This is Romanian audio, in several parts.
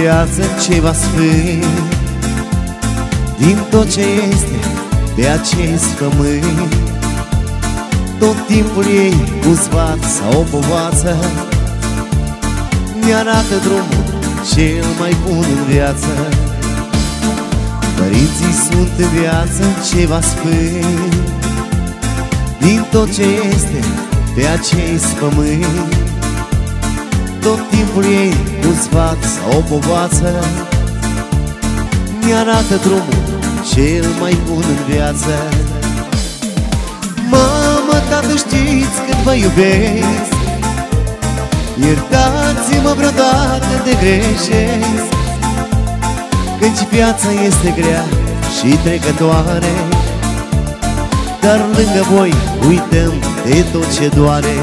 viață ceva sfânt din tot ce este pe acest pământ. Tot timpul ei un sfat sau o povață mi-arată drumul cel mai bun în viață. Părinții sunt în viață ceva sfânt din tot ce este pe acest pământ. Tot timpul ei un sfat sau o povață mi-arată drumul cel mai bun în viață. Mamă, tată, știți că vă iubesc, iertați-mă vreodată de greșesc, căci viața este grea și trecătoare, dar lângă voi uităm de tot ce doare.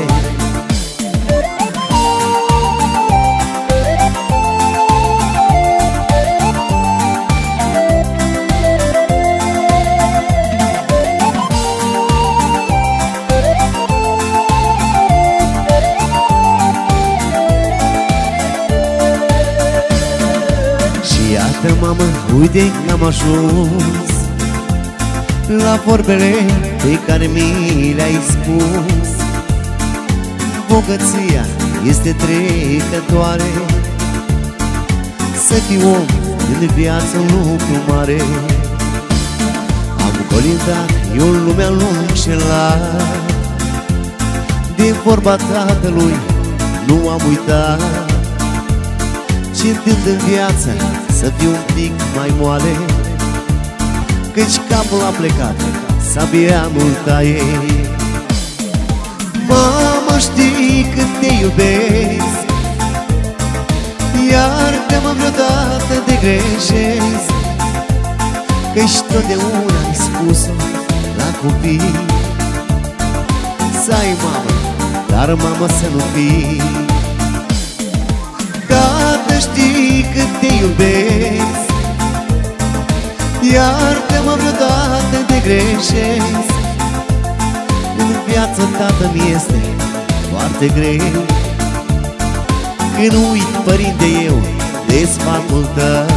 Iată, mamă, uite că am ajuns la vorbele pe care mi le-ai spus. Bogăția este trecătoare, să fii om în viață un lucru mare. Am colindat eu în lumea lung și lat, de vorba tatălui nu am uitat, cercând în viață să fiu un pic mai moale, căci capul a plecat, sabia nu-l taie. Mamă, știi cât te iubesc, iartă-mă vreodată de greșesc, căci totdeauna ai spus-o la copii, să ai mamă, dar mamă să nu fii. Tată, știi cât te iubesc, iartă-mă vreodată de greșesc. În viață, tată, mi este foarte greu când uit, părinte, eu de sfatul tău.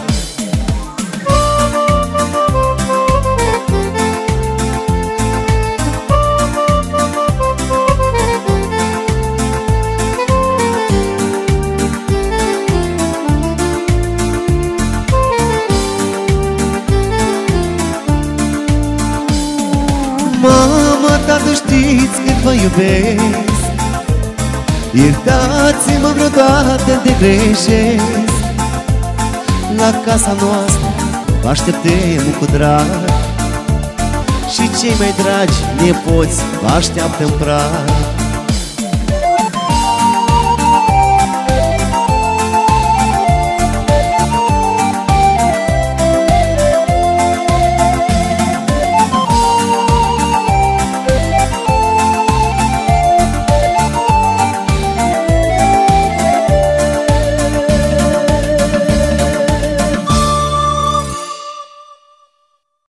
Mamă, tată, știți cât vă iubesc, iertați-mă vreodată de greșesc. La casa noastră vă așteptăm cu drag și cei mai dragi nepoți vă așteaptă în prag.